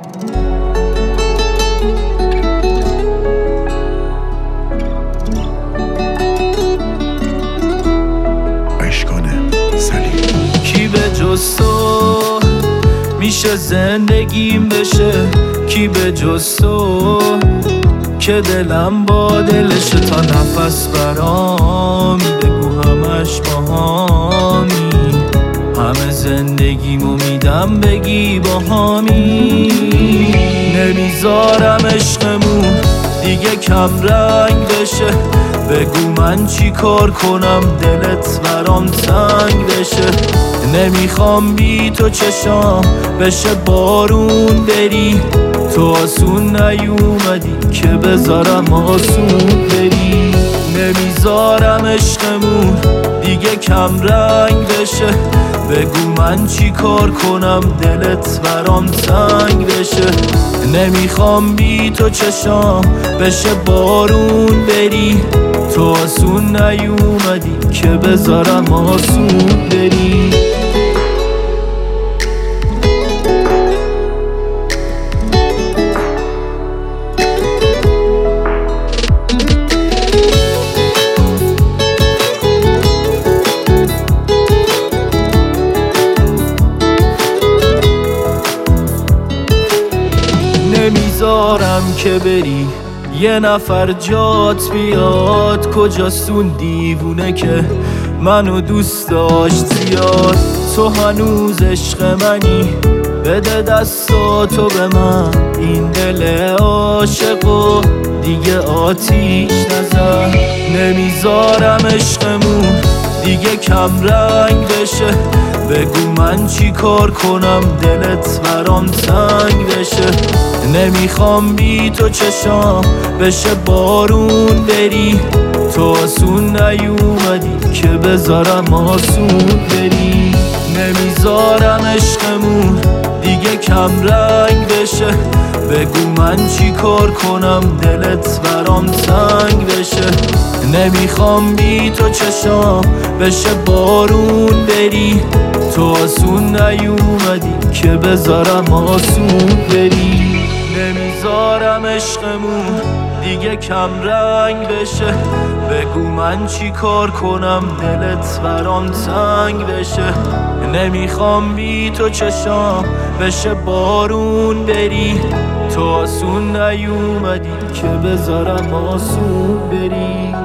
کی به جز تو میشه زندگیم بشه؟ کی به جز تو که دلم با دلشه؟ تا نفس برامی بگو همش باهامی، همه زندگیمو میدم بگی باهامی. نمیذارم عشقمون دیگه کم رنگ بشه، بگو من چی کار کنم دلت برام تنگ بشه. نمیخوام بی تو چشام بشه بارون بری، تو آسون نیومدی که بذارم آسون بری. نمیذارم عشقمون دیگه کم رنگ بشه، بگو من چی کار کنم دلت برام تنگ بشه. نمیخوام بی تو چشام بشه بارون بری، تو آسون نیومدی که بذارم آسون بری. نمیذارم که بری یه نفر جات بیاد، کجاست اون دیوونه که منو دوست داشت زیاد؟ تو هنوز عشق منی، بده دستاتو به من، این دل عاشقو دیگه آتیش نزن. نمیذارم عشقمون دیگه کم رنگ بشه، بگو من چی کار کنم دلت برام تنگ بشه. نمیخوام بی تو چشام بشه بارون بری، تو آسون نیومدی که بذارم آسون بری. نمیذارم عشقمون دیگه کم رنگ بشه، بگو من چی کار کنم دلت برام تنگ بشه. نمیخوام بی تو چشام بشه بارون بری، تو آسون نیومدی که بذارم آسون بری. نمیذارم عشقمون دیگه کم رنگ بشه، بگو من چی کار کنم دلت برام تنگ بشه. نمیخوام بی تو چشام بشه بارون بری، تو آسون نیومدی که بذارم آسون بری.